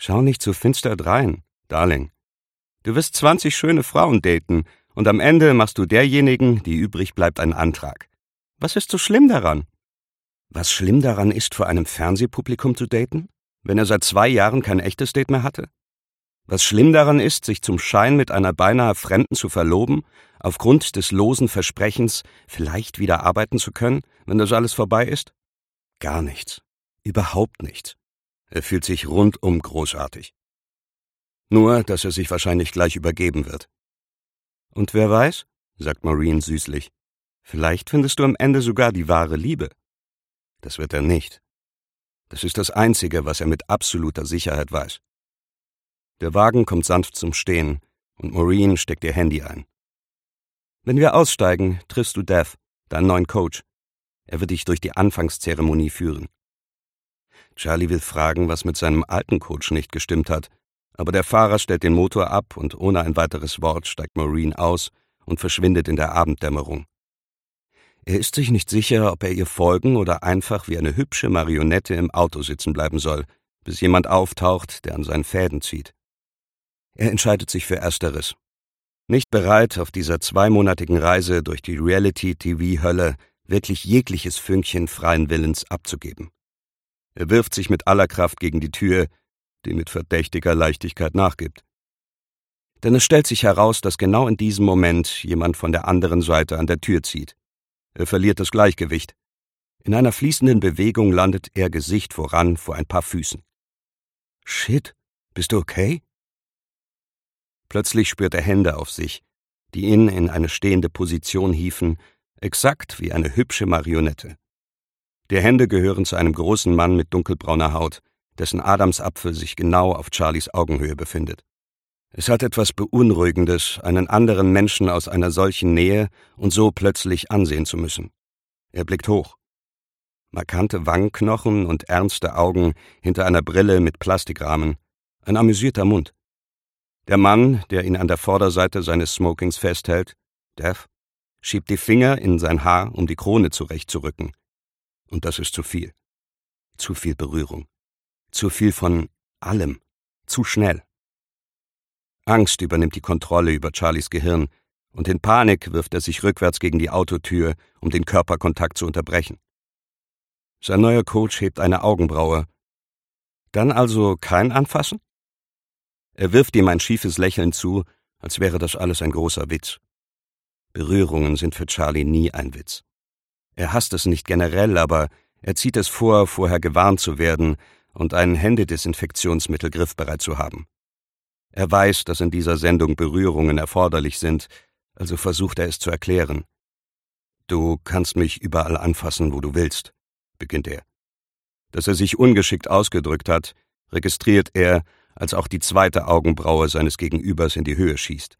Schau nicht so finster drein, Darling. Du wirst 20 schöne Frauen daten und am Ende machst du derjenigen, die übrig bleibt, einen Antrag. Was ist so schlimm daran? Was schlimm daran ist, vor einem Fernsehpublikum zu daten, wenn er seit 2 Jahren kein echtes Date mehr hatte? Was schlimm daran ist, sich zum Schein mit einer beinahe Fremden zu verloben, aufgrund des losen Versprechens, vielleicht wieder arbeiten zu können, wenn das alles vorbei ist? Gar nichts. Überhaupt nichts. Er fühlt sich rundum großartig. Nur, dass er sich wahrscheinlich gleich übergeben wird. Und wer weiß, sagt Maureen süßlich, vielleicht findest du am Ende sogar die wahre Liebe. Das wird er nicht. Das ist das Einzige, was er mit absoluter Sicherheit weiß. Der Wagen kommt sanft zum Stehen und Maureen steckt ihr Handy ein. Wenn wir aussteigen, triffst du Dev, deinen neuen Coach. Er wird dich durch die Anfangszeremonie führen. Charlie will fragen, was mit seinem alten Coach nicht gestimmt hat, aber der Fahrer stellt den Motor ab und ohne ein weiteres Wort steigt Maureen aus und verschwindet in der Abenddämmerung. Er ist sich nicht sicher, ob er ihr folgen oder einfach wie eine hübsche Marionette im Auto sitzen bleiben soll, bis jemand auftaucht, der an seinen Fäden zieht. Er entscheidet sich für Ersteres. Nicht bereit, auf dieser 2-monatigen Reise durch die Reality-TV-Hölle wirklich jegliches Fünkchen freien Willens abzugeben. Er wirft sich mit aller Kraft gegen die Tür, die mit verdächtiger Leichtigkeit nachgibt. Denn es stellt sich heraus, dass genau in diesem Moment jemand von der anderen Seite an der Tür zieht. Er verliert das Gleichgewicht. In einer fließenden Bewegung landet er Gesicht voran vor ein paar Füßen. »Shit, bist du okay?« Plötzlich spürt er Hände auf sich, die ihn in eine stehende Position hieven, exakt wie eine hübsche Marionette. Die Hände gehören zu einem großen Mann mit dunkelbrauner Haut, dessen Adamsapfel sich genau auf Charlies Augenhöhe befindet. Es hat etwas Beunruhigendes, einen anderen Menschen aus einer solchen Nähe und so plötzlich ansehen zu müssen. Er blickt hoch. Markante Wangenknochen und ernste Augen hinter einer Brille mit Plastikrahmen, ein amüsierter Mund. Der Mann, der ihn an der Vorderseite seines Smokings festhält, Dev, schiebt die Finger in sein Haar, um die Krone zurechtzurücken. Und das ist zu viel. Zu viel Berührung. Zu viel von allem. Zu schnell. Angst übernimmt die Kontrolle über Charlies Gehirn und in Panik wirft er sich rückwärts gegen die Autotür, um den Körperkontakt zu unterbrechen. Sein neuer Coach hebt eine Augenbraue. Dann also kein Anfassen? Er wirft ihm ein schiefes Lächeln zu, als wäre das alles ein großer Witz. Berührungen sind für Charlie nie ein Witz. Er hasst es nicht generell, aber er zieht es vor, vorher gewarnt zu werden und ein Händedesinfektionsmittel griffbereit zu haben. Er weiß, dass in dieser Sendung Berührungen erforderlich sind, also versucht er es zu erklären. »Du kannst mich überall anfassen, wo du willst«, beginnt er. Dass er sich ungeschickt ausgedrückt hat, registriert er, als auch die zweite Augenbraue seines Gegenübers in die Höhe schießt.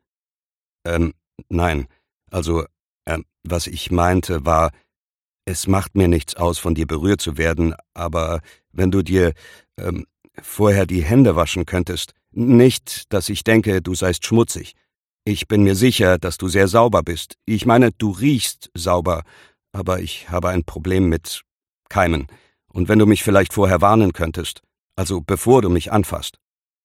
Nein, also, was ich meinte war, es macht mir nichts aus, von dir berührt zu werden, aber wenn du dir, vorher die Hände waschen könntest, nicht, dass ich denke, du seist schmutzig. Ich bin mir sicher, dass du sehr sauber bist. Ich meine, du riechst sauber, aber ich habe ein Problem mit Keimen. Und wenn du mich vielleicht vorher warnen könntest, also bevor du mich anfasst.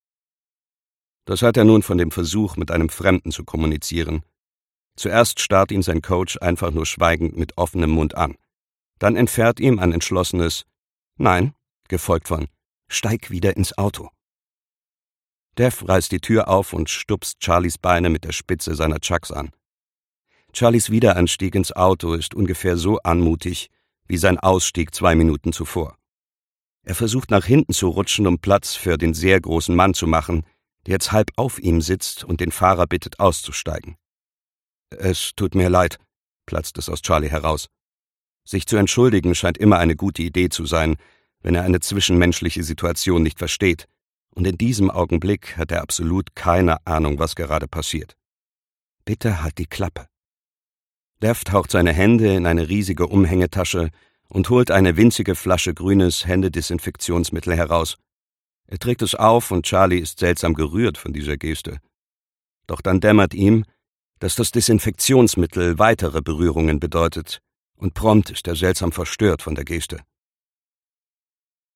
Das hat er nun von dem Versuch, mit einem Fremden zu kommunizieren. Zuerst starrt ihn sein Coach einfach nur schweigend mit offenem Mund an. Dann entfährt ihm ein entschlossenes »Nein«, gefolgt von »Steig wieder ins Auto«. Dev reißt die Tür auf und stupst Charlies Beine mit der Spitze seiner Chucks an. Charlies Wiederanstieg ins Auto ist ungefähr so anmutig wie sein Ausstieg 2 Minuten zuvor. Er versucht nach hinten zu rutschen, um Platz für den sehr großen Mann zu machen, der jetzt halb auf ihm sitzt und den Fahrer bittet, auszusteigen. »Es tut mir leid«, platzt es aus Charlie heraus. Sich zu entschuldigen scheint immer eine gute Idee zu sein, wenn er eine zwischenmenschliche Situation nicht versteht, und in diesem Augenblick hat er absolut keine Ahnung, was gerade passiert. »Bitte halt die Klappe.« Dev taucht seine Hände in eine riesige Umhängetasche und holt eine winzige Flasche grünes Händedesinfektionsmittel heraus. Er trägt es auf und Charlie ist seltsam gerührt von dieser Geste. Doch dann dämmert ihm, dass das Desinfektionsmittel weitere Berührungen bedeutet, und prompt ist er seltsam verstört von der Geste.